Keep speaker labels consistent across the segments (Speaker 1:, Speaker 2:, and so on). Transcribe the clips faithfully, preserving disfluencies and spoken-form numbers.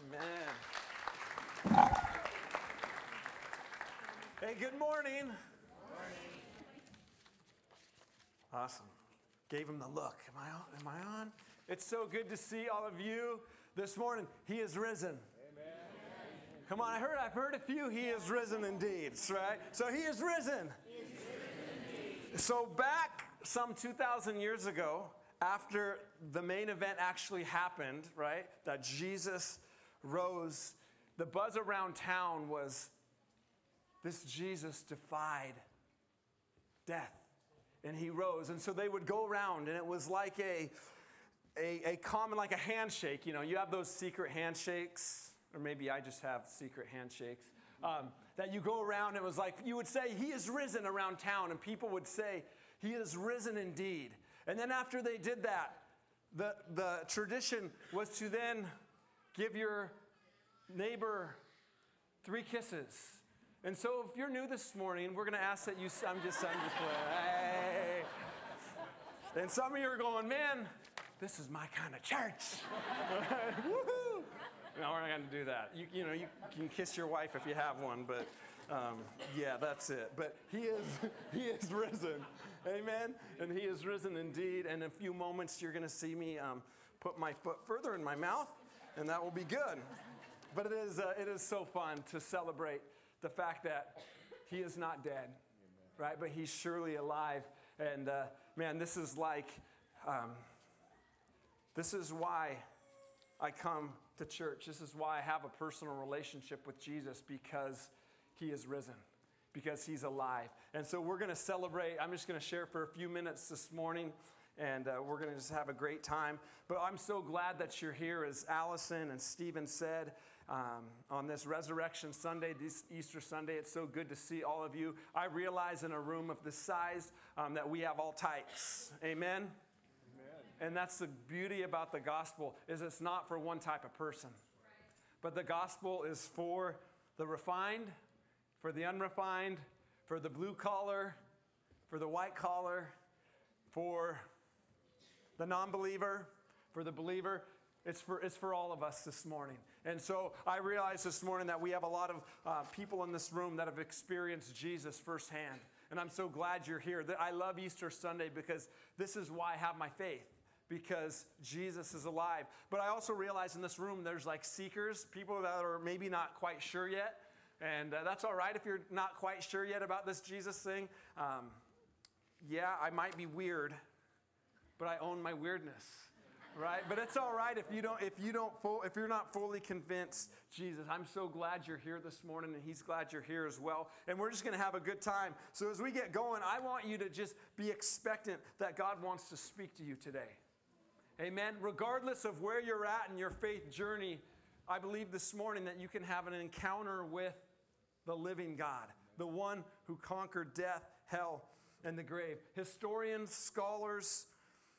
Speaker 1: Amen. Hey, good morning. Good morning. Awesome. Gave him the look. Am I on? Am I on? It's so good to see all of you this morning. He is risen. Amen. Come on, I heard. I've heard a few. He is risen indeed. Right. So he is risen. He is risen indeed. So back some two thousand years ago, after the main event actually happened, right, that Jesus rose, the buzz around town was this Jesus defied death. And he rose. And so they would go around, and it was like a, a, a common, like a handshake. You know, you have those secret handshakes, or maybe I just have secret handshakes, um, that you go around. It was like you would say, he is risen around town, and people would say, he is risen indeed. And then after they did that, the, the tradition was to then give your neighbor three kisses. And so if you're new this morning, we're going to ask that you, I'm just, I'm just hey. And some of you are going, man, this is my kind of church. Woo-hoo. No, we're not going to do that. You, you know, you can kiss your wife if you have one, but um, yeah, that's it. But he is, he is risen. Amen? And he is risen indeed. And in a few moments, you're going to see me um, put my foot further in my mouth, and that will be good. But it is, uh, it is so fun to celebrate the fact that he is not dead, right? But he's surely alive. And uh, man, this is like, um, this is why I come to church. This is why I have a personal relationship with Jesus, because he is risen, because he's alive. And so we're going to celebrate. I'm just going to share for a few minutes this morning, and uh, we're going to just have a great time. But I'm so glad that you're here, as Allison and Stephen said, um, on this Resurrection Sunday, this Easter Sunday. It's so good to see all of you. I realize in a room of this size um, that we have all types. Amen? Amen. And that's the beauty about the gospel, is it's not for one type of person. Right. But the gospel is for the refined, for the unrefined, for the blue collar, for the white collar, for the non-believer, for the believer. It's for, it's for all of us this morning. And so I realize this morning that we have a lot of uh, people in this room that have experienced Jesus firsthand. And I'm so glad you're here. I love Easter Sunday because this is why I have my faith, because Jesus is alive. But I also realize in this room there's like seekers, people that are maybe not quite sure yet. And uh, that's all right if you're not quite sure yet about this Jesus thing. Um, yeah, I might be weird, but I own my weirdness. Right, but it's all right if you don't, if you don't, full, if you're not fully convinced. Jesus, I'm so glad you're here this morning, and he's glad you're here as well. And we're just going to have a good time. So as we get going, I want you to just be expectant that God wants to speak to you today. Amen. Regardless of where you're at in your faith journey, I believe this morning that you can have an encounter with the living God, the one who conquered death, hell, and the grave. Historians, scholars,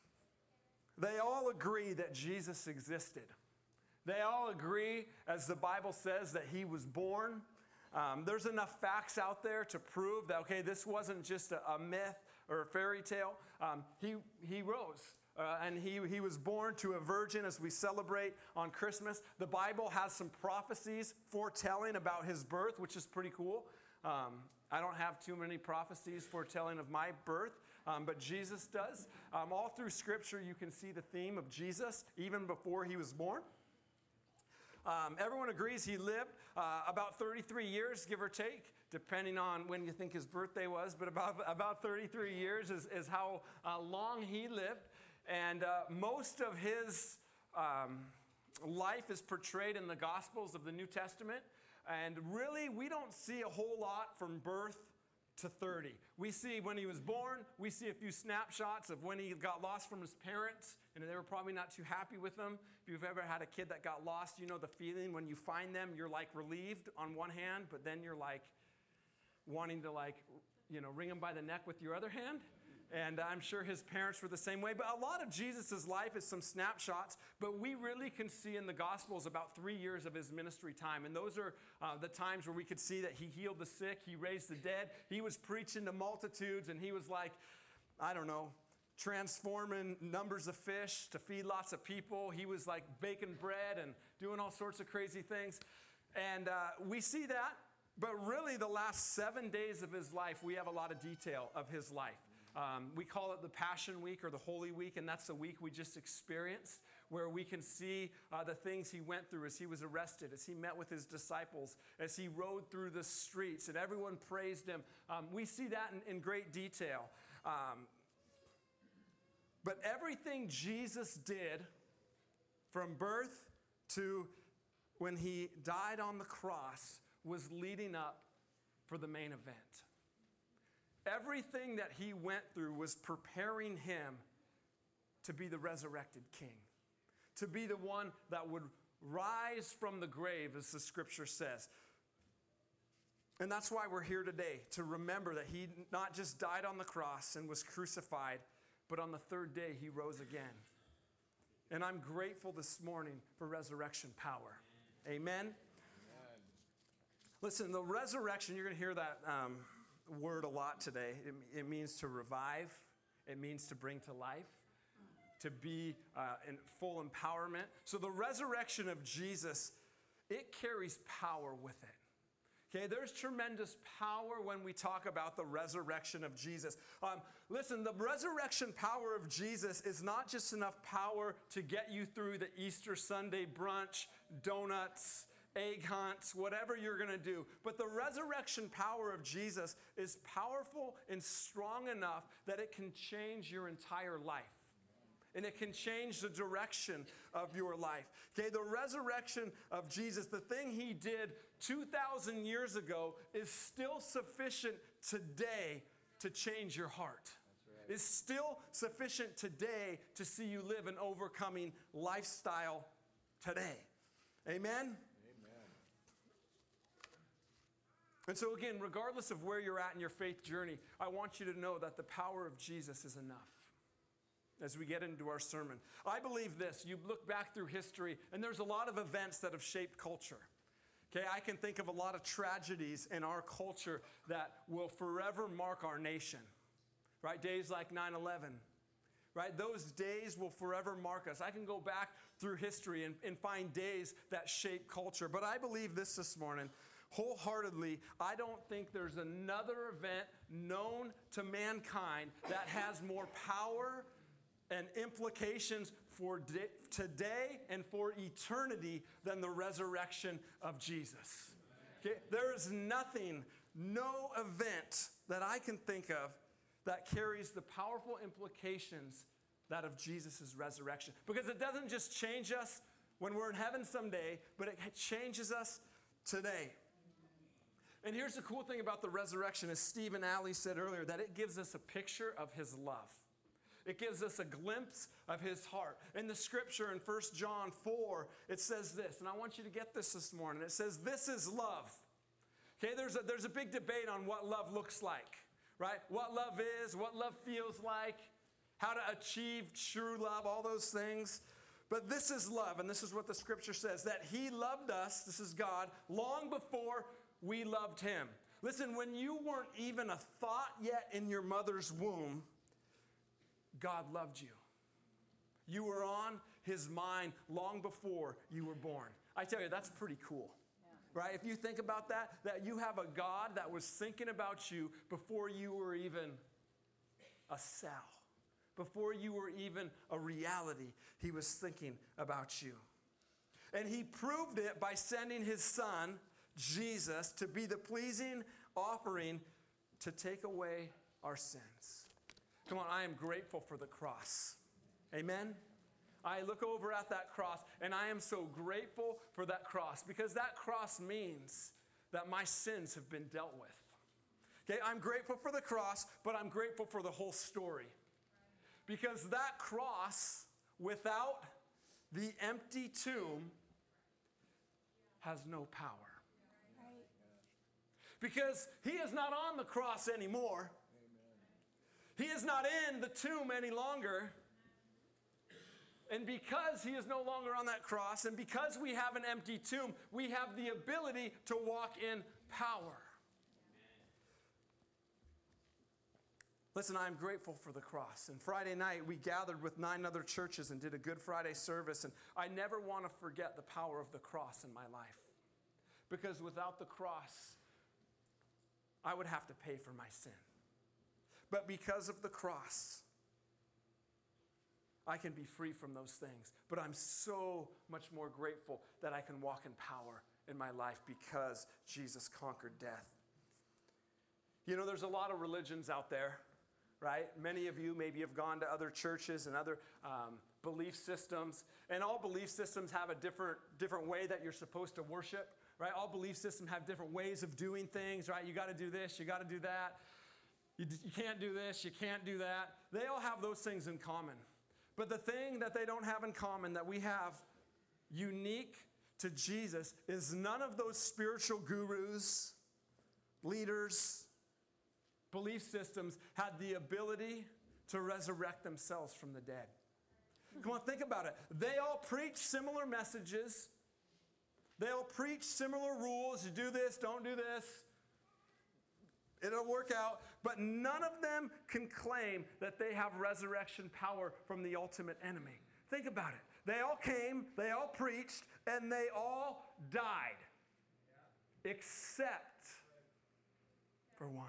Speaker 1: they all agree that Jesus existed. They all agree, as the Bible says, that he was born. Um, there's enough facts out there to prove that, okay, this wasn't just a, a myth or a fairy tale. Um, he, he rose, uh, and he, he was born to a virgin as we celebrate on Christmas. The Bible has some prophecies foretelling about his birth, which is pretty cool. Um, I don't have too many prophecies foretelling of my birth, um, but Jesus does. Um, all through Scripture, you can see the theme of Jesus even before he was born. Um, everyone agrees he lived uh, about thirty-three years, give or take, depending on when you think his birthday was, but about, about thirty-three years is, is how uh, long he lived. And uh, most of his um, life is portrayed in the Gospels of the New Testament. And really, we don't see a whole lot from birth to thirty. We see when he was born, we see a few snapshots of when he got lost from his parents, and they were probably not too happy with him. If you've ever had a kid that got lost, you know the feeling when you find them, you're like relieved on one hand, but then you're like wanting to like, you know, wring them by the neck with your other hand. And I'm sure his parents were the same way. But a lot of Jesus' life is some snapshots. But we really can see in the Gospels about three years of his ministry time. And those are uh, the times where we could see that he healed the sick. He raised the dead. He was preaching to multitudes. And he was like, I don't know, transforming numbers of fish to feed lots of people. He was like baking bread and doing all sorts of crazy things. And uh, we see that, but really the last seven days of his life, we have a lot of detail of his life. Um, we call it the Passion Week or the Holy Week, and that's the week we just experienced, where we can see uh, the things he went through as he was arrested, as he met with his disciples, as he rode through the streets, and everyone praised him. Um, we see that in, in great detail. Um, but everything Jesus did from birth to when he died on the cross was leading up for the main event. Everything that he went through was preparing him to be the resurrected king, to be the one that would rise from the grave, as the scripture says. And that's why we're here today, to remember that he not just died on the cross and was crucified, but on the third day he rose again. And I'm grateful this morning for resurrection power. Amen? Amen. Listen, the resurrection, you're going to hear that um, word a lot today. It, it means to revive. It means to bring to life, to be uh, in full empowerment. So the resurrection of Jesus, it carries power with it. Okay, there's tremendous power when we talk about the resurrection of Jesus. Um, listen, the resurrection power of Jesus is not just enough power to get you through the Easter Sunday brunch, donuts, egg hunts, whatever you're going to do. But the resurrection power of Jesus is powerful and strong enough that it can change your entire life. And it can change the direction of your life. Okay, the resurrection of Jesus, the thing he did two thousand years ago is still sufficient today to change your heart. Right. It's still sufficient today to see you live an overcoming lifestyle today. Amen? And so again, regardless of where you're at in your faith journey, I want you to know that the power of Jesus is enough. As we get into our sermon, I believe this. You look back through history, and there's a lot of events that have shaped culture. Okay, I can think of a lot of tragedies in our culture that will forever mark our nation. Right, days like nine eleven. Right, those days will forever mark us. I can go back through history and, and find days that shape culture. But I believe this this morning. Wholeheartedly, I don't think there's another event known to mankind that has more power and implications for di- today and for eternity than the resurrection of Jesus. Okay? There is nothing, no event that I can think of that carries the powerful implications that of Jesus' resurrection. Because it doesn't just change us when we're in heaven someday, but it changes us today. And here's the cool thing about the resurrection, as Steve and Allie said earlier, that it gives us a picture of his love. It gives us a glimpse of his heart. In the scripture in First John four, it says this, and I want you to get this this morning. It says, this is love. Okay, there's a, there's a big debate on what love looks like, right? What love is, what love feels like, how to achieve true love, all those things. But this is love, and this is what the scripture says, that he loved us, this is God, long before we loved him. Listen, when you weren't even a thought yet in your mother's womb, God loved you. You were on his mind long before you were born. I tell you, that's pretty cool. Yeah. Right? If you think about that, that you have a God that was thinking about you before you were even a cell. Before you were even a reality, he was thinking about you. And he proved it by sending his son, Jesus, to be the pleasing offering to take away our sins. Come on, I am grateful for the cross. Amen? I look over at that cross, and I am so grateful for that cross, because that cross means that my sins have been dealt with. Okay, I'm grateful for the cross, but I'm grateful for the whole story. Because that cross, without the empty tomb, has no power. Because he is not on the cross anymore. He is not in the tomb any longer. And because he is no longer on that cross, and because we have an empty tomb, we have the ability to walk in power. Listen, I'm grateful for the cross. And Friday night, we gathered with nine other churches and did a Good Friday service. And I never want to forget the power of the cross in my life. Because without the cross, I would have to pay for my sin. But because of the cross, I can be free from those things. But I'm so much more grateful that I can walk in power in my life because Jesus conquered death. You know, there's a lot of religions out there, right? Many of you maybe have gone to other churches and other um, belief systems. And all belief systems have a different, different way that you're supposed to worship, right? All belief systems have different ways of doing things, right? You got to do this, you got to do that. You, you can't do this, you can't do that. They all have those things in common. But the thing that they don't have in common that we have unique to Jesus is none of those spiritual gurus, leaders, belief systems had the ability to resurrect themselves from the dead. Come on, think about it. They all preach similar messages. They all preach similar rules. You do this, don't do this. It'll work out. But none of them can claim that they have resurrection power from the ultimate enemy. Think about it. They all came, they all preached, and they all died. Except for one.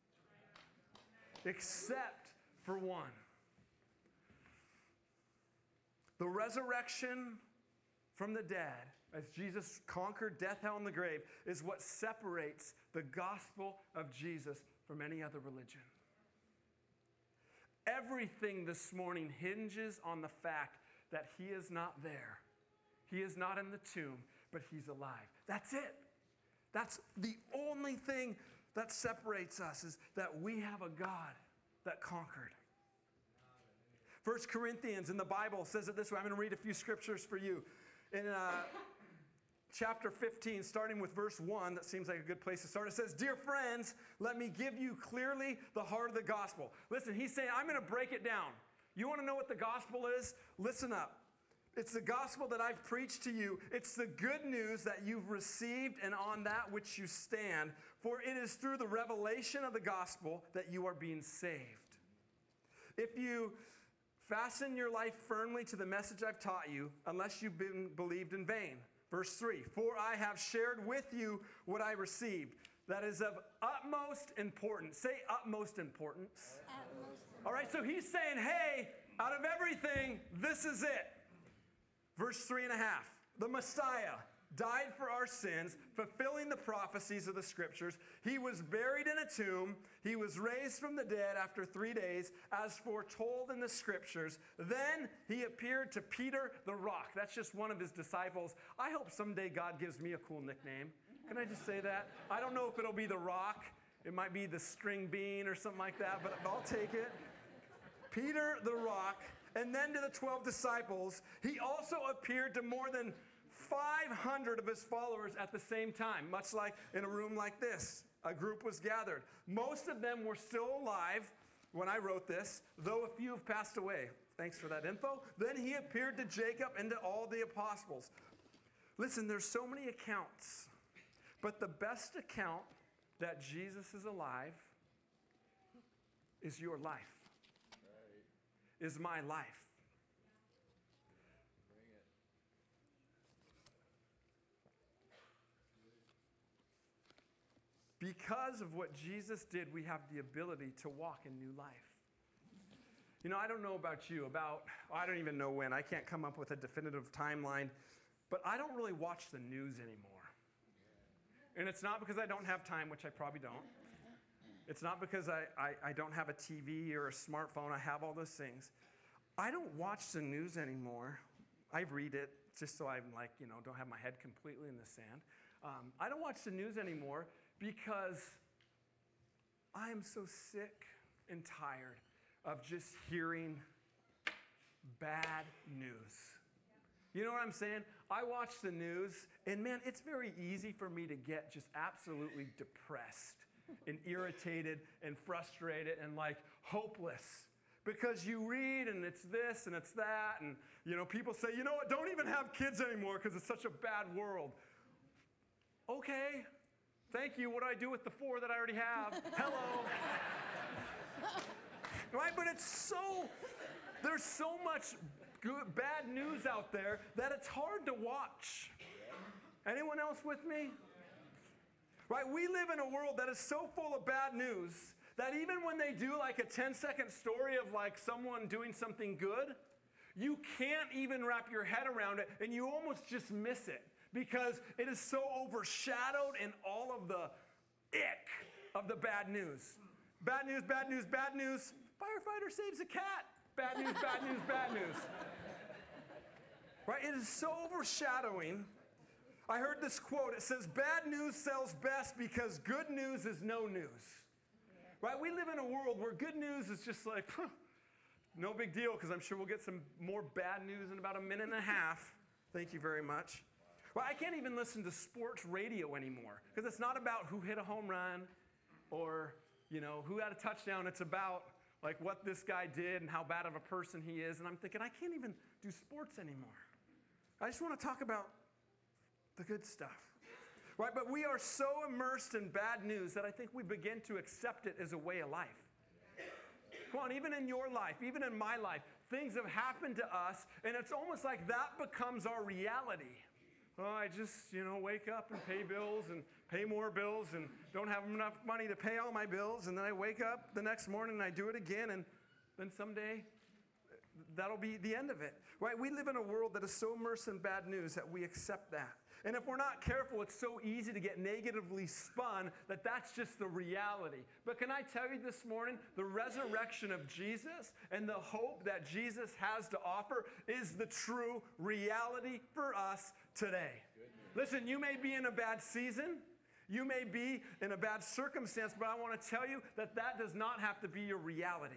Speaker 1: Except for one. The resurrection from the dead, as Jesus conquered death, hell, and the grave, is what separates the gospel of Jesus from any other religion. Everything this morning hinges on the fact that he is not there. He is not in the tomb, but he's alive. That's it. That's the only thing that separates us, is that we have a God that conquered. First Corinthians in the Bible says it this way. I'm going to read a few scriptures for you. In uh, chapter fifteen, starting with verse one, that seems like a good place to start. It says, "Dear friends, let me give you clearly the heart of the gospel." Listen, he's saying, I'm going to break it down. You want to know what the gospel is? Listen up. It's the gospel that I've preached to you. It's the good news that you've received and on that which you stand. For it is through the revelation of the gospel that you are being saved. If you fasten your life firmly to the message I've taught you, unless you've been believed in vain. Verse three, "For I have shared with you what I received, that is of utmost importance." Say utmost importance.
Speaker 2: Utmost.
Speaker 1: All right, so he's saying, hey, out of everything, this is it. Verse three and a half, "The Messiah died for our sins, fulfilling the prophecies of the scriptures. He was buried in a tomb. He was raised from the dead after three days, as foretold in the scriptures. Then he appeared to Peter the Rock." That's just one of his disciples. I hope someday God gives me a cool nickname. Can I just say that? I don't know if it'll be the Rock. It might be the String Bean or something like that, but I'll take it. Peter the Rock. And then to the twelve disciples. He also appeared to more than five hundred of his followers at the same time, much like in a room like this. A group was gathered. Most of them were still alive when I wrote this, though a few have passed away. Thanks for that info. Then he appeared to Jacob and to all the apostles. Listen, there's so many accounts, but the best account that Jesus is alive is your life, is my life. Because of what Jesus did, we have the ability to walk in new life. You know, I don't know about you, about, I don't even know when. I can't come up with a definitive timeline, but I don't really watch the news anymore. And it's not because I don't have time, which I probably don't. It's not because I, I, I don't have a T V or a smartphone. I have all those things. I don't watch the news anymore. I read it just so I'm like, you know, don't have my head completely in the sand. Um, I don't watch the news anymore because I am so sick and tired of just hearing bad news. You know what I'm saying? I watch the news, and man, it's very easy for me to get just absolutely depressed and irritated and frustrated and like hopeless. Because you read and it's this and it's that, and you know, people say, you know what, don't even have kids anymore because it's such a bad world. Okay, thank you. What do I do with the four that I already have? Hello. right? But it's so, there's so much good, bad news out there that it's hard to watch. Anyone else with me? Right? We live in a world that is so full of bad news that even when they do like a ten-second story of like someone doing something good, you can't even wrap your head around it, and you almost just miss it because it is so overshadowed in all of the ick of the bad news. Bad news, bad news, bad news. Firefighter saves a cat. Bad news, bad news, bad news. Right? It is so overshadowing. I heard this quote. It says, bad news sells best because good news is no news. Right? We live in a world where good news is just like, no big deal, because I'm sure we'll get some more bad news in about a minute and a half. Thank you very much. Well, I can't even listen to sports radio anymore, because it's not about who hit a home run or, you know, who had a touchdown. It's about like what this guy did and how bad of a person he is. And I'm thinking, I can't even do sports anymore. I just want to talk about the good stuff. Right? But we are so immersed in bad news that I think we begin to accept it as a way of life. Come on, even in your life, even in my life, things have happened to us, and it's almost like that becomes our reality. Oh, I just, you know, wake up and pay bills and pay more bills and don't have enough money to pay all my bills, and then I wake up the next morning and I do it again, and then someday that'll be the end of it. Right? We live in a world that is so immersed in bad news that we accept that. And if we're not careful, it's so easy to get negatively spun that that's just the reality. But can I tell you this morning, the resurrection of Jesus and the hope that Jesus has to offer is the true reality for us today. Listen, you may be in a bad season. You may be in a bad circumstance, but I want to tell you that that does not have to be your reality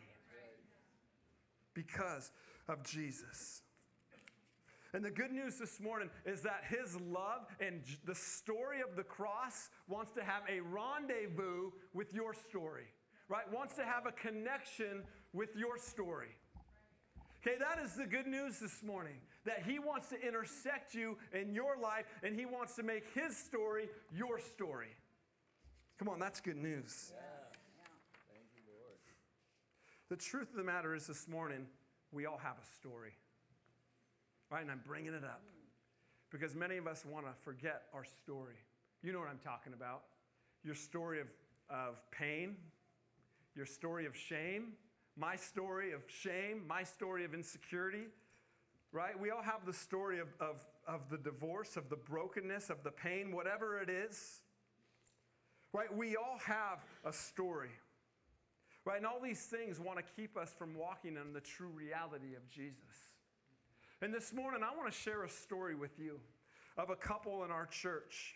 Speaker 1: because of Jesus. And the good news this morning is that his love and the story of the cross wants to have a rendezvous with your story, right? Wants to have a connection with your story. Okay, that is the good news this morning, that he wants to intersect you in your life, and he wants to make his story your story. Come on, that's good news.
Speaker 2: Yeah. Thank you, Lord.
Speaker 1: The truth of the matter is this morning, we all have a story. Right, and I'm bringing it up because many of us want to forget our story. You know what I'm talking about. Your story of, of pain, your story of shame, my story of shame, my story of insecurity, right? We all have the story of, of, of the divorce, of the brokenness, of the pain, whatever it is, right? We all have a story, right? And all these things want to keep us from walking in the true reality of Jesus. And this morning, I want to share a story with you of a couple in our church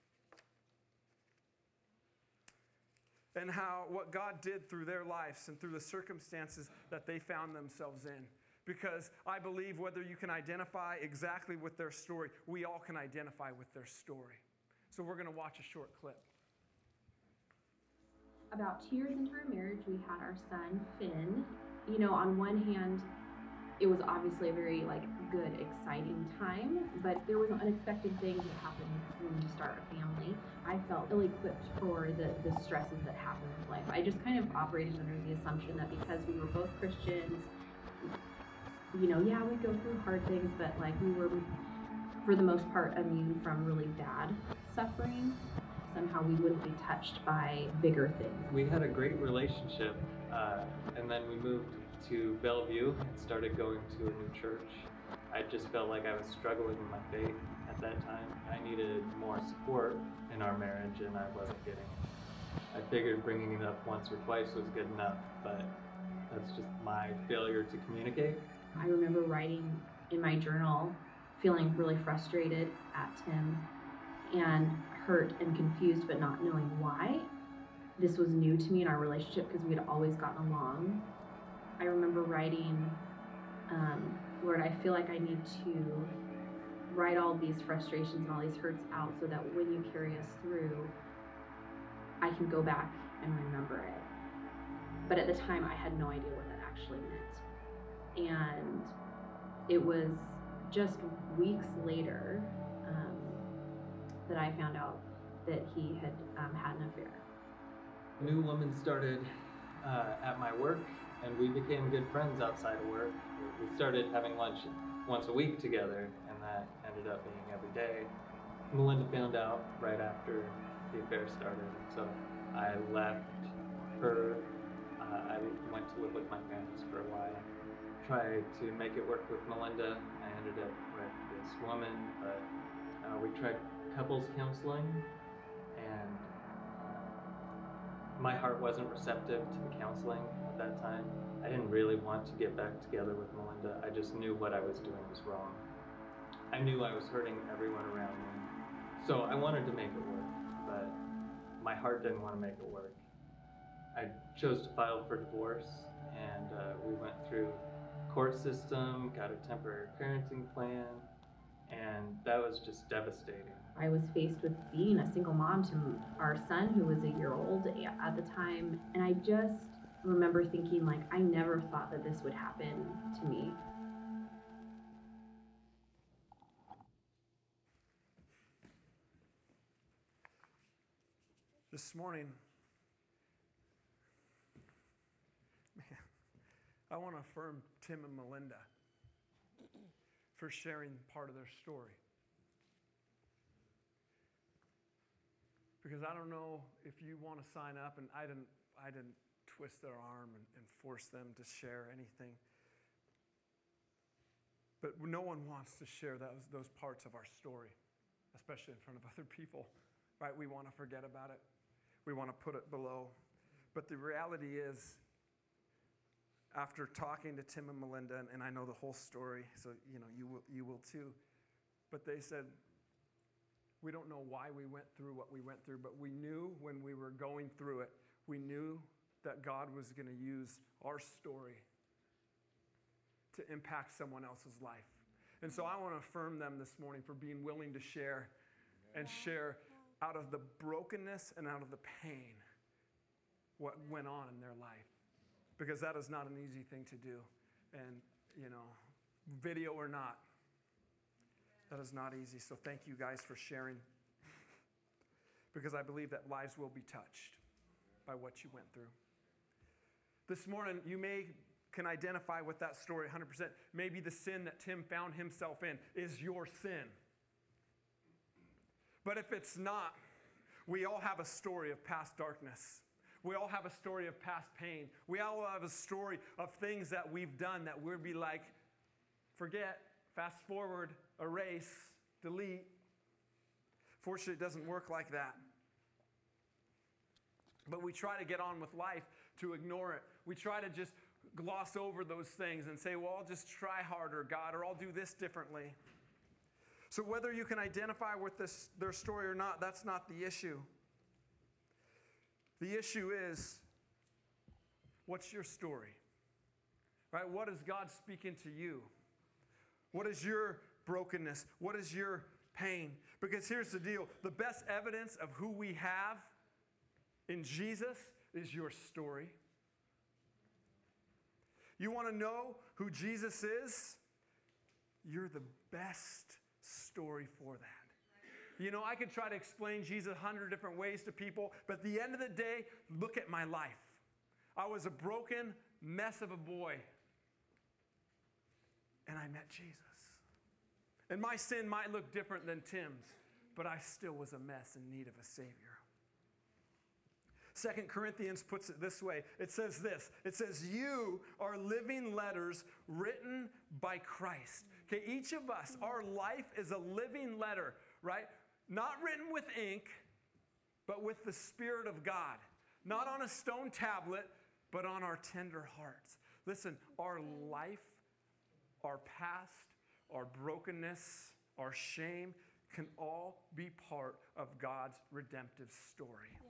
Speaker 1: and how what God did through their lives and through the circumstances that they found themselves in. Because I believe whether you can identify exactly with their story, we all can identify with their story. So we're going to watch a short clip.
Speaker 3: About two years into our marriage, we had our son, Finn. You know, on one hand, it was obviously a very like good, exciting time, but there was unexpected things that happened when you start a family. I felt ill-equipped for the, the stresses that happen in life. I just kind of operated under the assumption that because we were both Christians, you know, yeah, we go through hard things, but like we were, for the most part, immune from really bad suffering. Somehow we wouldn't be touched by bigger things.
Speaker 4: We had a great relationship, uh, and then we moved to Bellevue and started going to a new church. I just felt like I was struggling with my faith at that time. I needed more support in our marriage, and I wasn't getting it. I figured bringing it up once or twice was good enough, but that's just my failure to communicate.
Speaker 3: I remember writing in my journal, feeling really frustrated at Tim and hurt and confused, but not knowing why. This was new to me in our relationship because we had always gotten along. I remember writing, um, Lord, I feel like I need to write all these frustrations and all these hurts out so that when you carry us through, I can go back and remember it. But at the time, I had no idea what that actually meant. And it was just weeks later um, that I found out that he had um, had an affair.
Speaker 4: A new woman started uh, at my work, and we became good friends outside of work. We started having lunch once a week together, and that ended up being every day. Melinda found out right after the affair started, and so I left her. Uh, I went to live with my parents for a while, tried to make it work with Melinda. I ended up with this woman, but uh, we tried couples counseling, and uh, my heart wasn't receptive to the counseling at that time. I didn't really want to get back together with Melinda. I just knew what I was doing was wrong. I knew I was hurting everyone around me. So I wanted to make it work, but my heart didn't want to make it work. I chose to file for divorce, and uh, we went through court system, got a temporary parenting plan, and that was just devastating.
Speaker 3: I was faced with being a single mom to our son, who was a year old at the time, and I just remember thinking, like, I never thought that this would happen to me.
Speaker 1: This morning, man, I want to affirm Tim and Melinda for sharing part of their story. Because I don't know if you want to sign up, and I didn't, I didn't twist their arm and, and force them to share anything. But no one wants to share those, those parts of our story, especially in front of other people, right? We want to forget about it. We want to put it below. But the reality is, after talking to Tim and Melinda, and, and I know the whole story, so you know you will, you will too, but they said, we don't know why we went through what we went through, but we knew when we were going through it, we knew that God was going to use our story to impact someone else's life. And so I want to affirm them this morning for being willing to share and share out of the brokenness and out of the pain what went on in their life. Because that is not an easy thing to do. And, you know, video or not, that is not easy. So thank you guys for sharing. Because I believe that lives will be touched by what you went through. This morning, you may can identify with that story one hundred percent. Maybe the sin that Tim found himself in is your sin. But if it's not, we all have a story of past darkness. We all have a story of past pain. We all have a story of things that we've done that we'll be like, forget, fast forward, erase, delete. Fortunately, it doesn't work like that. But we try to get on with life to ignore it. We try to just gloss over those things and say, well, I'll just try harder, God, or I'll do this differently. So whether you can identify with this, their story or not, that's not the issue. The issue is, what's your story? Right? What is God speaking to you? What is your brokenness? What is your pain? Because here's the deal. The best evidence of who we have in Jesus is your story. You want to know who Jesus is? You're the best story for that. You know, I could try to explain Jesus a hundred different ways to people, but at the end of the day, look at my life. I was a broken mess of a boy, and I met Jesus. And my sin might look different than Tim's, but I still was a mess in need of a Savior. Second Corinthians puts it this way. It says this. It says, you are living letters written by Christ. Okay, each of us, our life is a living letter, right? Not written with ink, but with the Spirit of God. Not on a stone tablet, but on our tender hearts. Listen, our life, our past, our brokenness, our shame can all be part of God's redemptive story. Yeah.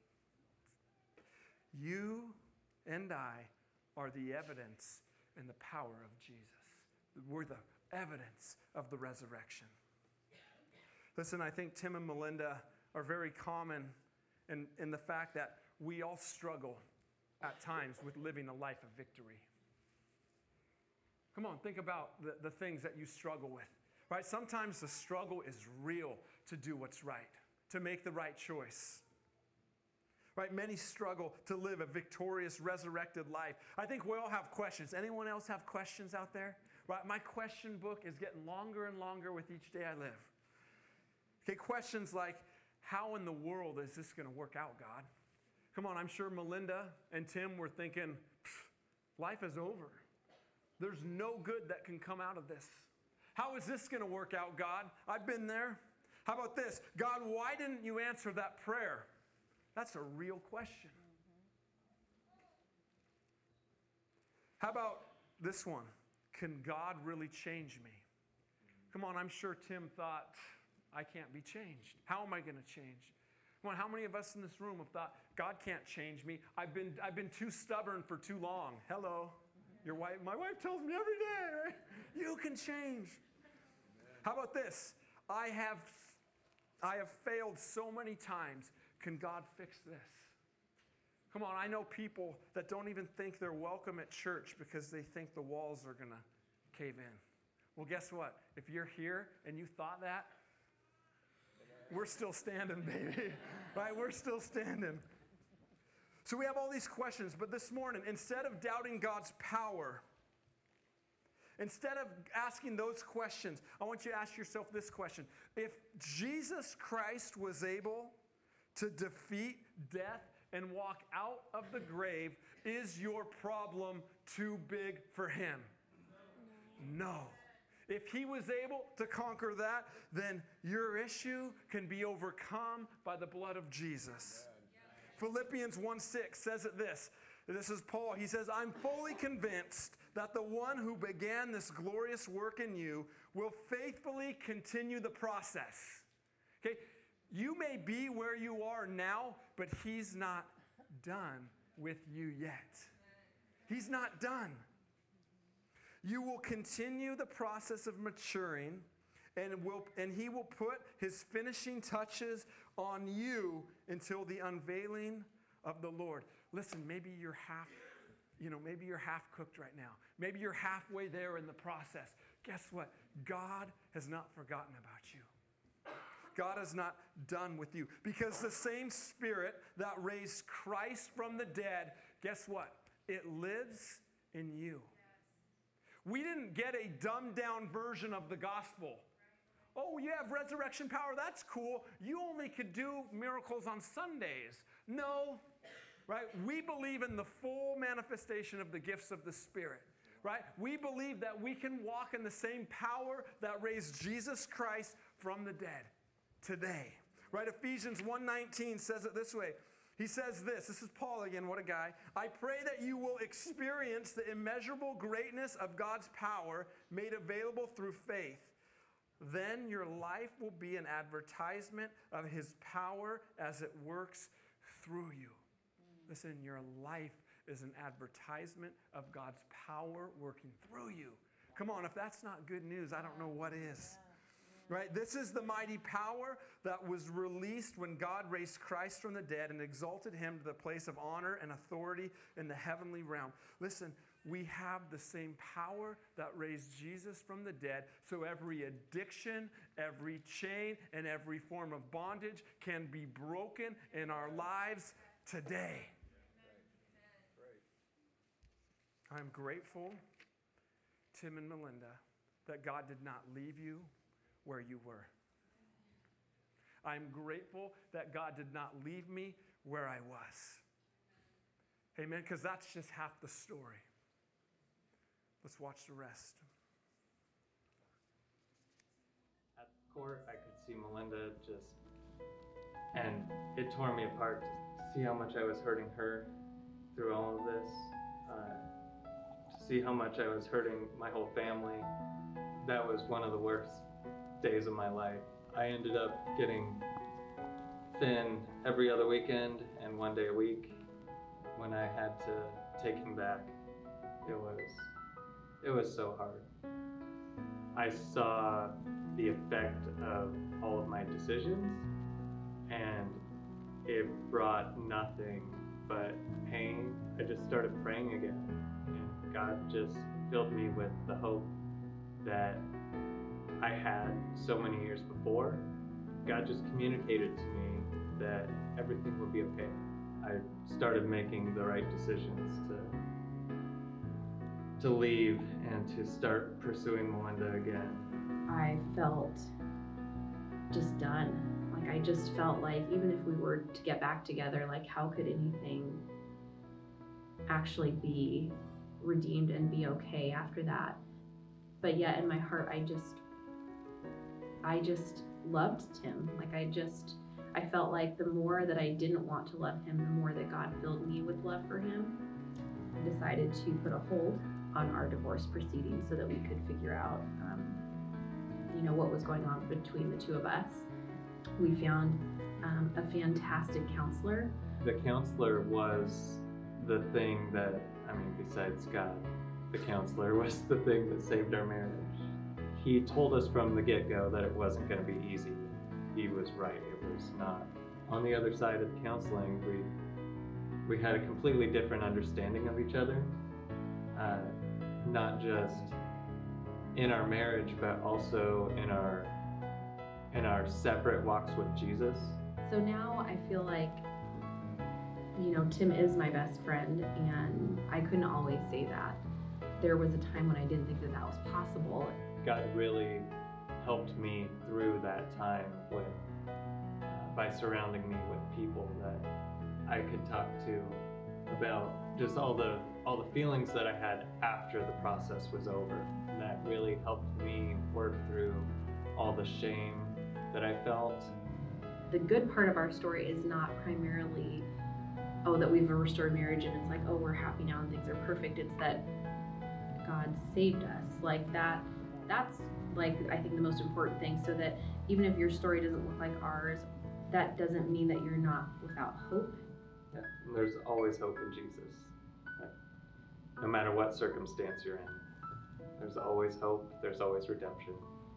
Speaker 1: You and I are the evidence and the power of Jesus. We're the evidence of the resurrection. Listen, I think Tim and Melinda are very common in, in the fact that we all struggle at times with living a life of victory. Come on, think about the, the things that you struggle with, right? Sometimes the struggle is real to do what's right, to make the right choice. right? Many struggle to live a victorious, resurrected life. I think we all have questions. Anyone else have questions out there? Right? My question book is getting longer and longer with each day I live. Okay, questions like, how in the world is this going to work out, God? Come on, I'm sure Melinda and Tim were thinking, life is over. There's no good that can come out of this. How is this going to work out, God? I've been there. How about this? God, why didn't you answer that prayer? That's a real question. How about this one? Can God really change me? Come on, I'm sure Tim thought, I can't be changed. How am I going to change? Come on, how many of us in this room have thought, God can't change me. I've been, I've been too stubborn for too long. Hello. Your wife, my wife tells me every day, right? You can change. How about this? I have, I have failed so many times. Can God fix this? Come on, I know people that don't even think they're welcome at church because they think the walls are going to cave in. Well, guess what? If you're here and you thought that, we're still standing, baby. Right? We're still standing. So we have all these questions, but this morning, instead of doubting God's power, instead of asking those questions, I want you to ask yourself this question. If Jesus Christ was able to defeat death and walk out of the grave, is your problem too big for him? No. If he was able to conquer that, then your issue can be overcome by the blood of Jesus. Philippians one six says it this. This is Paul. He says, I'm fully convinced that the one who began this glorious work in you will faithfully continue the process. Okay? You may be where you are now, but he's not done with you yet. He's not done. You will continue the process of maturing, and will and he will put his finishing touches on you until the unveiling of the Lord. Listen, maybe you're half, you know, maybe you're half cooked right now. Maybe you're halfway there in the process. Guess what? God has not forgotten about you. God is not done with you. Because the same Spirit that raised Christ from the dead, guess what? It lives in you. We didn't get a dumbed down version of the gospel. Oh, you have resurrection power. That's cool. You only could do miracles on Sundays. No, right? We believe in the full manifestation of the gifts of the Spirit, right? We believe that we can walk in the same power that raised Jesus Christ from the dead today, right? Ephesians one nineteen says it this way. He says this, this is Paul again, what a guy. I pray that you will experience the immeasurable greatness of God's power made available through faith. Then your life will be an advertisement of his power as it works through you. Listen, your life is an advertisement of God's power working through you. Come on, if that's not good news, I don't know what is. Right? This is the mighty power that was released when God raised Christ from the dead and exalted him to the place of honor and authority in the heavenly realm. Listen, we have the same power that raised Jesus from the dead, so every addiction, every chain, and every form of bondage can be broken in our lives today. I'm grateful, Tim and Melinda, that God did not leave you where you were. I'm grateful that God did not leave me where I was. Amen, because that's just half the story. Let's watch the rest.
Speaker 4: At court, I could see Melinda just, and it tore me apart to see how much I was hurting her through all of this, uh, to see how much I was hurting my whole family. That was one of the worst days of my life. I ended up getting thin every other weekend and one day a week. When I had to take him back, it was it was so hard. I saw the effect of all of my decisions, and it brought nothing but pain. I just started praying again, and God just filled me with the hope that I had so many years before. God just communicated to me that everything would be okay. I started making the right decisions to to leave and to start pursuing Melinda again.
Speaker 3: I felt just done. Like I just felt like even if we were to get back together, like how could anything actually be redeemed and be okay after that? But yet in my heart, I just, I just loved Tim. Like I just, I felt like the more that I didn't want to love him, the more that God filled me with love for him. I decided to put a hold on our divorce proceedings so that we could figure out, um, you know, what was going on between the two of us. We found um, a fantastic counselor.
Speaker 4: The counselor was the thing that, I mean, besides God, the counselor was the thing that saved our marriage. He told us from the get-go that it wasn't going to be easy. He was right, it was not. On the other side of counseling, we we had a completely different understanding of each other. Uh, not just in our marriage, but also in our in our separate walks with Jesus.
Speaker 3: So now I feel like, you know, Tim is my best friend, and I couldn't always say that. There was a time when I didn't think that that was possible.
Speaker 4: God really helped me through that time with uh, by surrounding me with people that I could talk to about just all the all the feelings that I had after the process was over. And that really helped me work through all the shame that I felt.
Speaker 3: The good part of our story is not primarily, oh, that we've a restored marriage and it's like, oh, we're happy now and things are perfect. It's that God saved us. Like that, that's like, I think the most important thing, so that even if your story doesn't look like ours, that doesn't mean that you're not without hope.
Speaker 4: Yeah, and there's always hope in Jesus. Like, no matter what circumstance you're in, there's always hope, there's always redemption.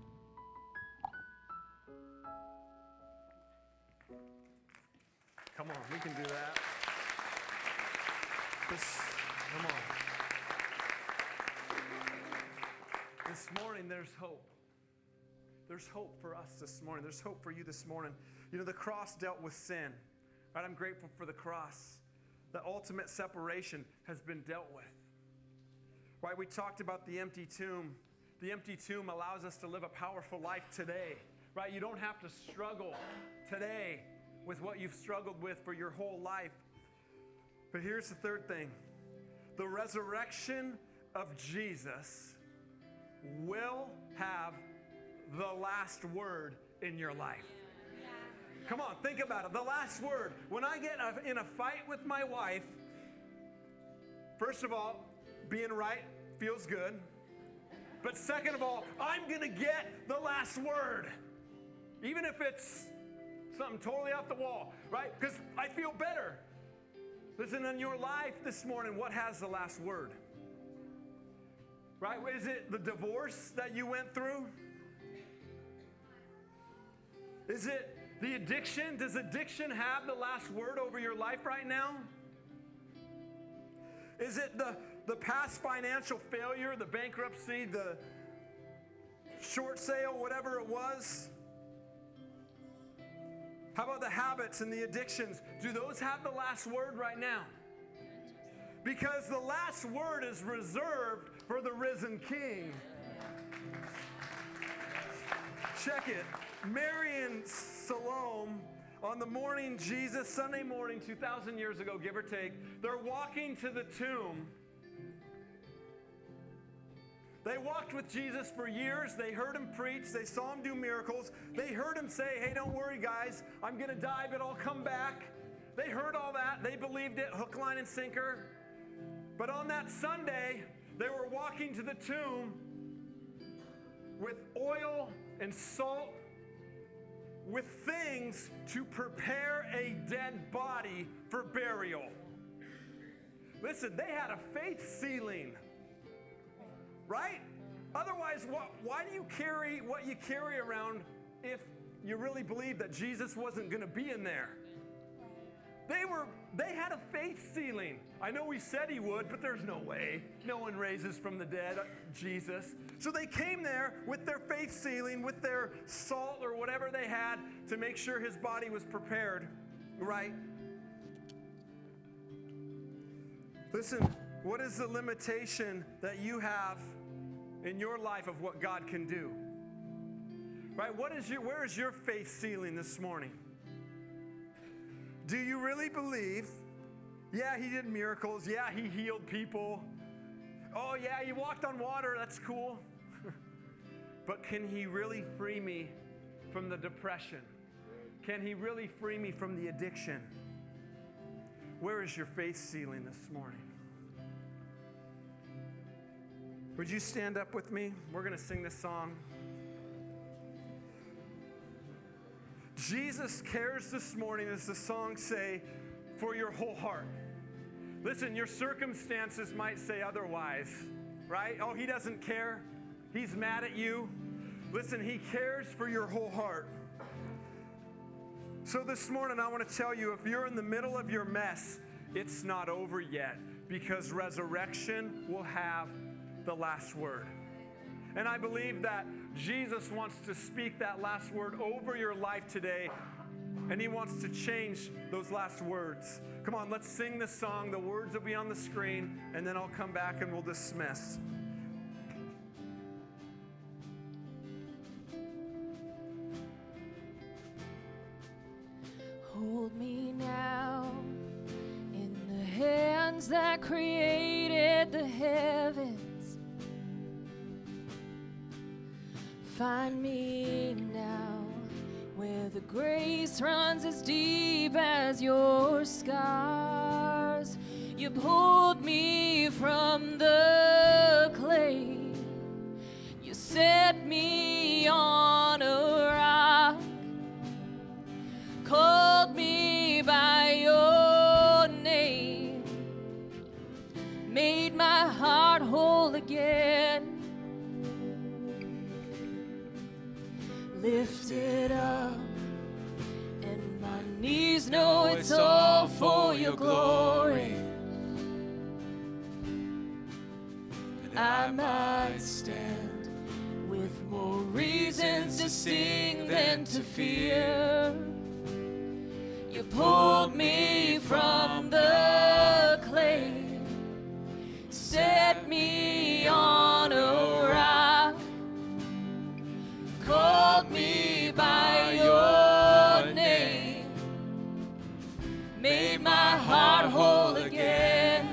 Speaker 1: Come on, we can do that. This, come on. This morning, there's hope. There's hope for us this morning. There's hope for you this morning. You know, the cross dealt with sin. Right? I'm grateful for the cross. The ultimate separation has been dealt with. Right? We talked about the empty tomb. The empty tomb allows us to live a powerful life today. Right? You don't have to struggle today with what you've struggled with for your whole life. But here's the third thing. The resurrection of Jesus will have the last word in your life. Come on, think about it. The last word. When I get in a fight with my wife, first of all, being right feels good. But second of all, I'm going to get the last word. Even if it's something totally off the wall, right? Because I feel better. Listen, in your life this morning, what has the last word? Right? Is it the divorce that you went through? Is it the addiction? Does addiction have the last word over your life right now? Is it the, the past financial failure, the bankruptcy, the short sale, whatever it was? How about the habits and the addictions? Do those have the last word right now? Because the last word is reserved for the risen King. Check it. Mary and Salome, on the morning Jesus, Sunday morning, two thousand years ago, give or take, they're walking to the tomb. They walked with Jesus for years. They heard him preach. They saw him do miracles. They heard him say, hey, don't worry, guys. I'm going to die, but I'll come back. They heard all that. They believed it, hook, line, and sinker. But on that Sunday, they were walking to the tomb with oil and salt, with things to prepare a dead body for burial. Listen, they had a faith ceiling. Right? Otherwise, what, why do you carry what you carry around if you really believe that Jesus wasn't going to be in there? They were, they had a faith ceiling. I know we said he would, but there's no way. No one raises from the dead, Jesus. So they came there with their faith ceiling, with their salt or whatever they had to make sure his body was prepared, right? Listen, what is the limitation that you have in your life of what God can do? Right? What is your, where is your faith ceiling this morning? Do you really believe, yeah, he did miracles, yeah, he healed people, oh yeah, he walked on water, that's cool. But can he really free me from the depression? Can he really free me from the addiction? Where is your faith ceiling this morning? Would you stand up with me? We're going to sing this song. Jesus cares this morning, as the songs say, for your whole heart. Listen, your circumstances might say otherwise, right? Oh, he doesn't care. He's mad at you. Listen, he cares for your whole heart. So this morning, I want to tell you, if you're in the middle of your mess, it's not over yet, because resurrection will have the last word. And I believe that Jesus wants to speak that last word over your life today, and he wants to change those last words. Come on, let's sing this song. The words will be on the screen, and then I'll come back and we'll dismiss.
Speaker 5: Hold me now in the hands that created the heavens. Find me now where the grace runs as deep as your scars. You pulled me from the clay. You set me on a rock. Called me by your name, made my heart whole again. Lifted up, and my knees know it's all for your glory. That I might stand with more reasons to sing than to fear. You pulled me from the clay, set me on a rock, called me by your name, made my heart whole again.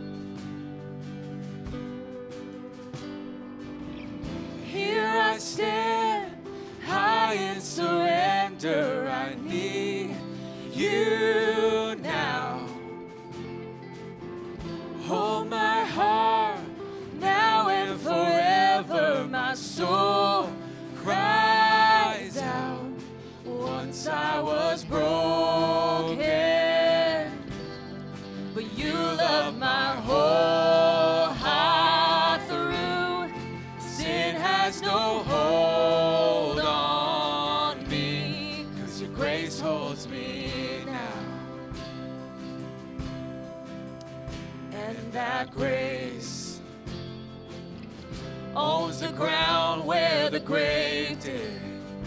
Speaker 5: Here I stand, high in surrender. I need you now. Hold my heart now and forever. My soul cries out. Once I was broken, but you love my whole heart through. Sin has no hold on me, 'cause your grace holds me. And that grace owns the ground where the grave did.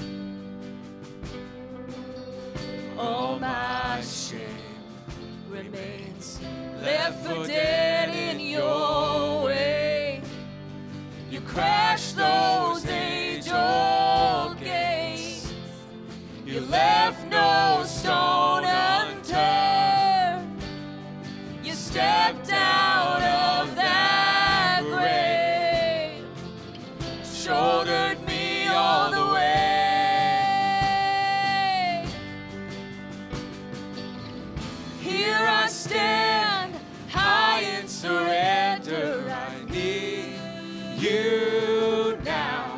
Speaker 5: All my shame remains left for dead in your way. You crashed those age-old gates. You left no stone unturned. You stepped out of that grave, shouldered me all the way. Here I stand, high in surrender. I need you now.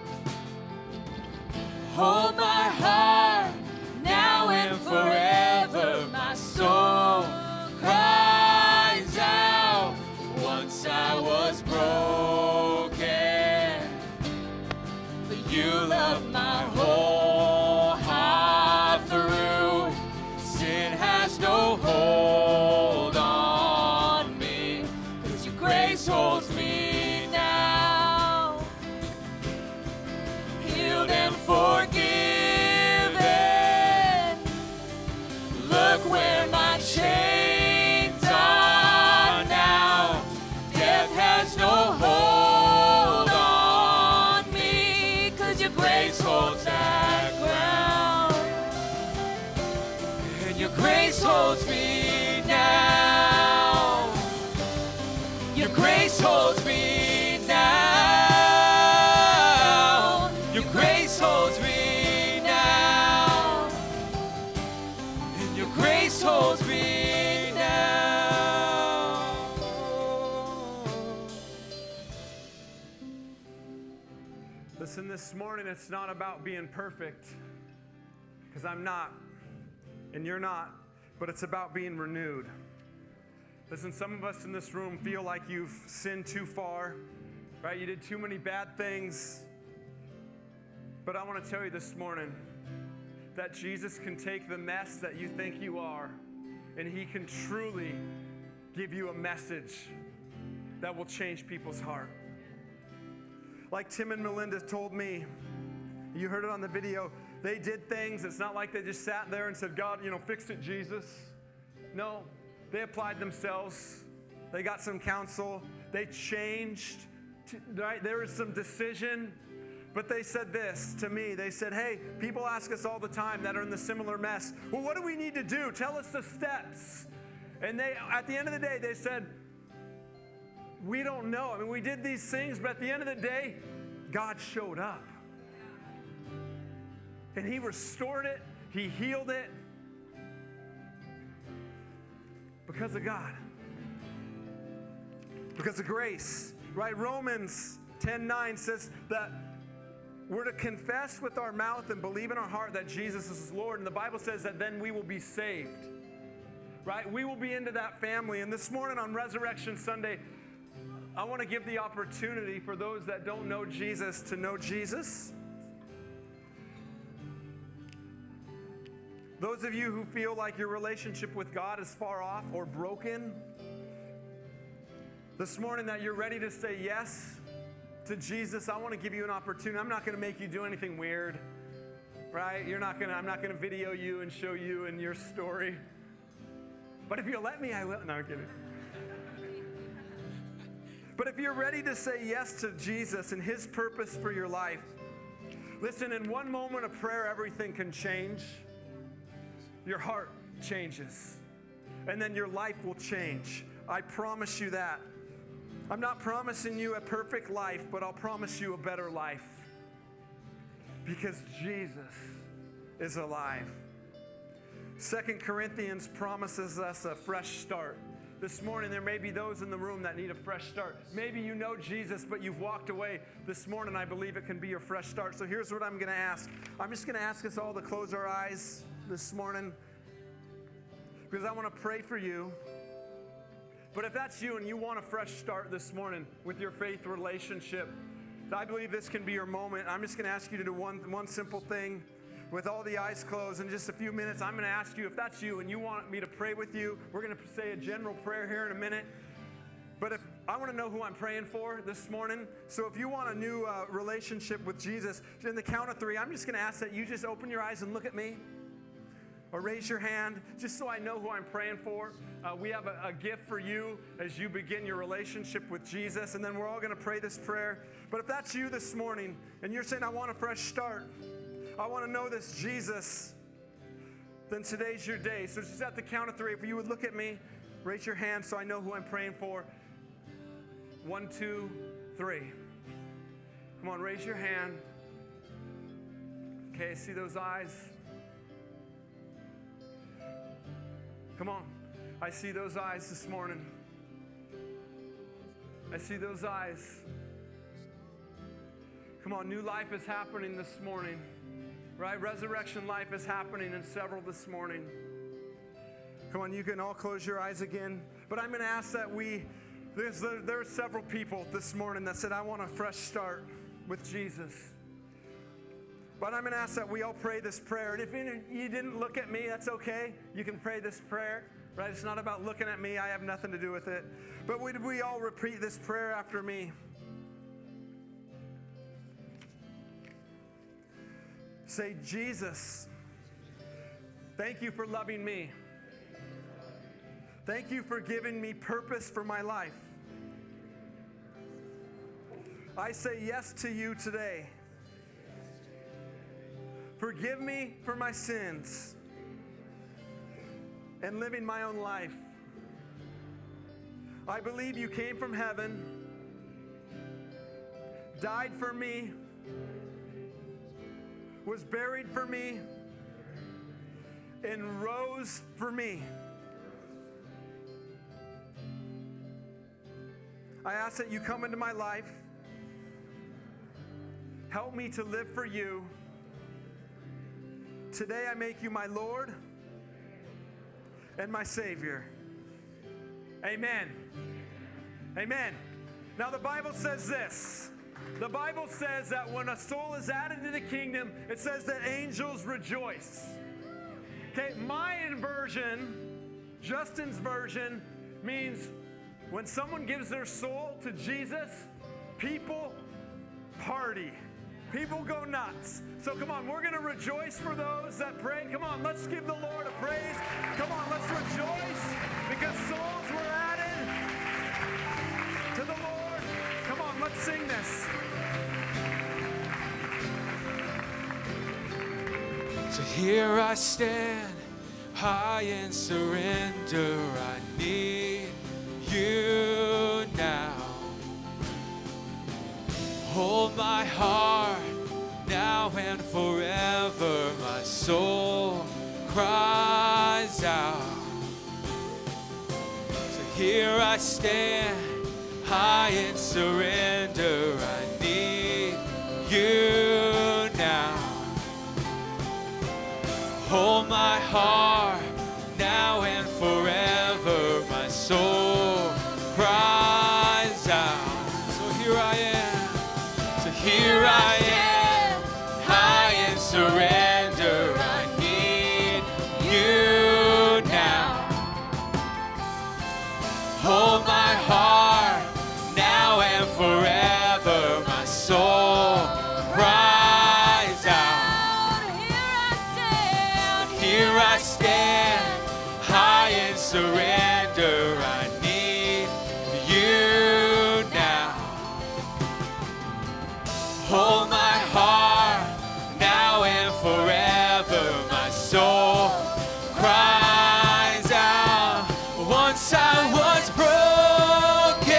Speaker 5: Hold my heart now and forever. My soul cries out. Once I was broken, but you love my whole heart through. Sin has no hold on me, 'cause your grace holds me now. Healed and forgiven. Look where my chains are now. your grace holds me now. Your grace holds me now. Your grace holds me now. And your grace holds me now.
Speaker 1: Listen, this morning it's not about being perfect, because I'm not, and you're not, but it's about being renewed. Listen, some of us in this room feel like you've sinned too far, right? You did too many bad things. But I want to tell you this morning that Jesus can take the mess that you think you are, and he can truly give you a message that will change people's heart. Like Tim and Melinda told me, you heard it on the video, they did things. It's not like they just sat there and said, God, you know, fix it, Jesus. No, they applied themselves. They got some counsel. They changed, to, right? There was some decision. But they said this to me. They said, hey, people ask us all the time that are in the similar mess, well, what do we need to do? Tell us the steps. And they, at the end of the day, they said, we don't know. I mean, we did these things, but at the end of the day, God showed up. And he restored it. He healed it. Because of God. Because of grace. Right? Romans ten nine says that we're to confess with our mouth and believe in our heart that Jesus is Lord. And the Bible says that then we will be saved. Right? We will be into that family. And this morning on Resurrection Sunday, I want to give the opportunity for those that don't know Jesus to know Jesus. Those of you who feel like your relationship with God is far off or broken, this morning that you're ready to say yes to Jesus, I want to give you an opportunity. I'm not going to make you do anything weird, right? You're not going to, I'm not going to video you and show you and your story. But if you'll let me, I will. No, I'm kidding. But if you're ready to say yes to Jesus and his purpose for your life, listen, in one moment of prayer, everything can change. Your heart changes, and then your life will change. I promise you that. I'm not promising you a perfect life, but I'll promise you a better life, because Jesus is alive. Second Corinthians promises us a fresh start. This morning, there may be those in the room that need a fresh start. Maybe you know Jesus, but you've walked away. This morning, I believe it can be your fresh start. So here's what I'm going to ask. I'm just going to ask us all to close our eyes this morning, because I want to pray for you. But if that's you and you want a fresh start this morning with your faith relationship, I believe this can be your moment. I'm just going to ask you to do one, one simple thing. With all the eyes closed, in just a few minutes, I'm going to ask you, if that's you and you want me to pray with you, we're going to say a general prayer here in a minute. But if I want to know who I'm praying for this morning, so if you want a new uh, relationship with Jesus, in the count of three, I'm just going to ask that you just open your eyes and look at me. Or raise your hand, just so I know who I'm praying for. Uh, we have a, a gift for you as you begin your relationship with Jesus, and then we're all going to pray this prayer. But if that's you this morning, and you're saying, I want a fresh start, I want to know this Jesus, then today's your day. So just at the count of three, if you would look at me, raise your hand so I know who I'm praying for. One, two, three. Come on, raise your hand. Okay, see those eyes? Come on. I see those eyes this morning. I see those eyes. Come on, new life is happening this morning. Right? Resurrection life is happening in several this morning. Come on, you can all close your eyes again. But I'm going to ask that we, there's, there are several people this morning that said, I want a fresh start with Jesus. But I'm going to ask that we all pray this prayer. And if you didn't look at me, that's okay. You can pray this prayer, right? It's not about looking at me. I have nothing to do with it. But we, we all repeat this prayer after me. Say, Jesus, thank you for loving me. Thank you for giving me purpose for my life. I say yes to you today. Forgive me for my sins. and living my own life. I believe you came from heaven, died for me, was buried for me, and rose for me. I ask that you come into my life, help me to live for you. Today I make you my Lord and my Savior. Amen. Amen. Now the Bible says this. The Bible says that when a soul is added to the kingdom, it says that angels rejoice. Okay, my version, Justin's version, means when someone gives their soul to Jesus, people party. People go nuts. So come on, we're going to rejoice for those that prayed. Come on, let's give the Lord a praise. Come on, let's rejoice because souls were added to the Lord. Come on, let's sing this.
Speaker 6: So here I stand, high in surrender. I need you now. Hold my heart now and forever. My soul cries out. So here I stand, high in surrender. I need you now. Hold my heart now and forever. My soul cries out. So here I am. So here I am, high in surrender. I need you now. Hold my heart now and forever. My soul cries out. Here I stand, high in surrender. I need you now. Hold my heart now and forever. My soul cries out. Once I was broken,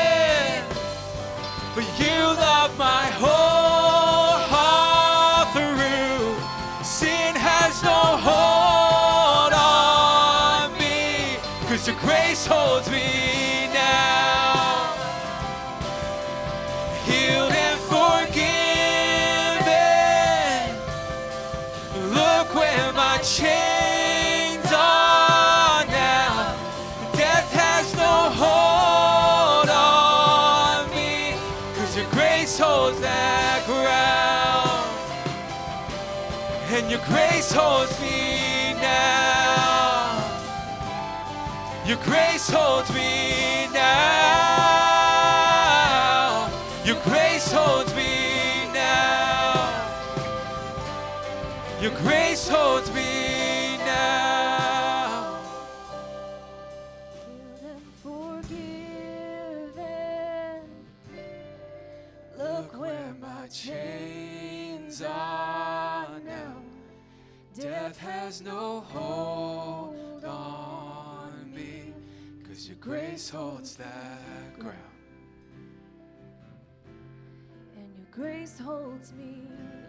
Speaker 6: but you loved my whole heart through. Sin has no hold on me, 'cause your grace holds me now. Healed and forgiven. Look where my chains are now. Death has no hold on me, 'cause your grace holds that ground. And your grace holds me now. Your grace holds me now. Your grace holds me now. Your grace holds me now.
Speaker 5: Healed and forgiven. Look where my chains are now.
Speaker 6: Death has no hold on me, 'cause your grace holds that ground.
Speaker 5: And your grace holds me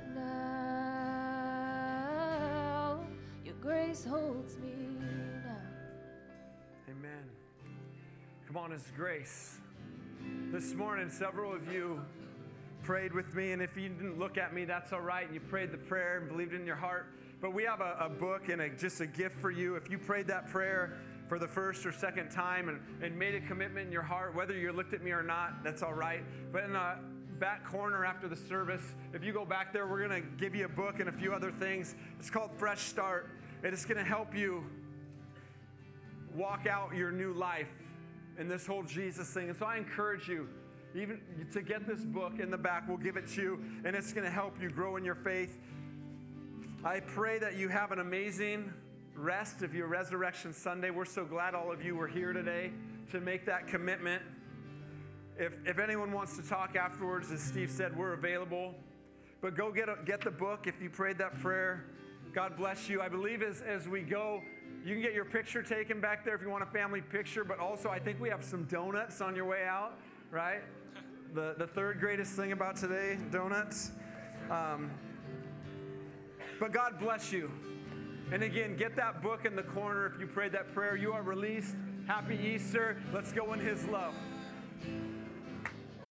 Speaker 5: now. Your grace holds me now.
Speaker 1: Amen. Come on, His grace. This morning, several of you prayed with me, and if you didn't look at me, that's all right. And you prayed the prayer and believed it in your heart. But we have a, a book and a, just a gift for you. If you prayed that prayer for the first or second time and, and made a commitment in your heart, whether you looked at me or not, that's all right. But in the back corner after the service, if you go back there, we're going to give you a book and a few other things. It's called Fresh Start, and it's going to help you walk out your new life in this whole Jesus thing. And so I encourage you, even to get this book in the back. We'll give it to you, and it's going to help you grow in your faith. I pray that you have an amazing rest of your Resurrection Sunday. We're so glad all of you were here today to make that commitment. If, if anyone wants to talk afterwards, as Steve said, we're available. But go get, a, get the book if you prayed that prayer. God bless you. I believe as, as we go, You can get your picture taken back there if you want a family picture, but also I think we have some donuts on your way out, right? The, the third greatest thing about today, donuts. Um, but God bless you. And again, get that book in the corner if you prayed that prayer. You are released. Happy Easter. Let's go in His love.